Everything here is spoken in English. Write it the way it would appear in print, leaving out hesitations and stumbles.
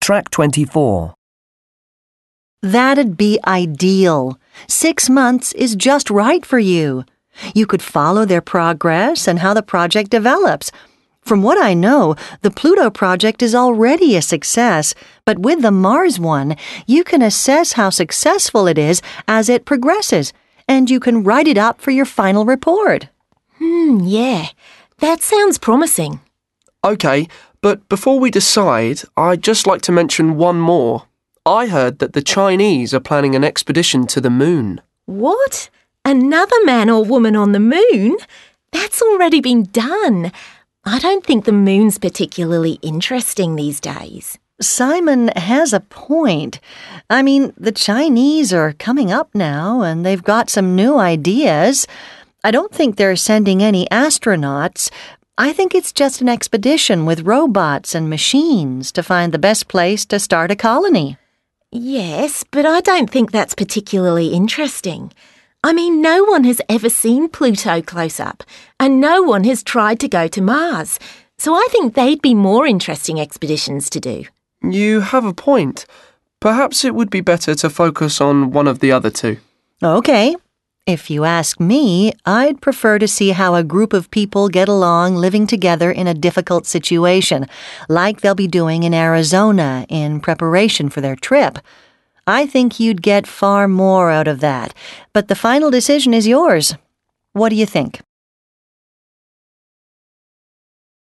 Track 24. That'd be ideal. 6 months is just right for you. You could follow their progress and how the project develops. From what I know, the Pluto project is already a success, but with the Mars one, you can assess how successful it is as it progresses, and you can write it up for your final report. Yeah, that sounds promising. OK, but before we decide, I'd just like to mention one more. I heard that the Chinese are planning an expedition to the moon. What? Another man or woman on the moon? That's already been done. I don't think the moon's particularly interesting these days. Simon has a point. I mean, the Chinese are coming up now, and they've got some new ideas. I don't think they're sending any astronauts. I think it's just an expedition with robots and machines to find the best place to start a colony. Yes, but I don't think that's particularly interesting. I mean, no one has ever seen Pluto close up, and no one has tried to go to Mars, so I think they'd be more interesting expeditions to do. You have a point. Perhaps it would be better to focus on one of the other two. Okay. If you ask me, I'd prefer to see how a group of people get along living together in a difficult situation, like they'll be doing in Arizona in preparation for their trip. I think you'd get far more out of that, but the final decision is yours. What do you think?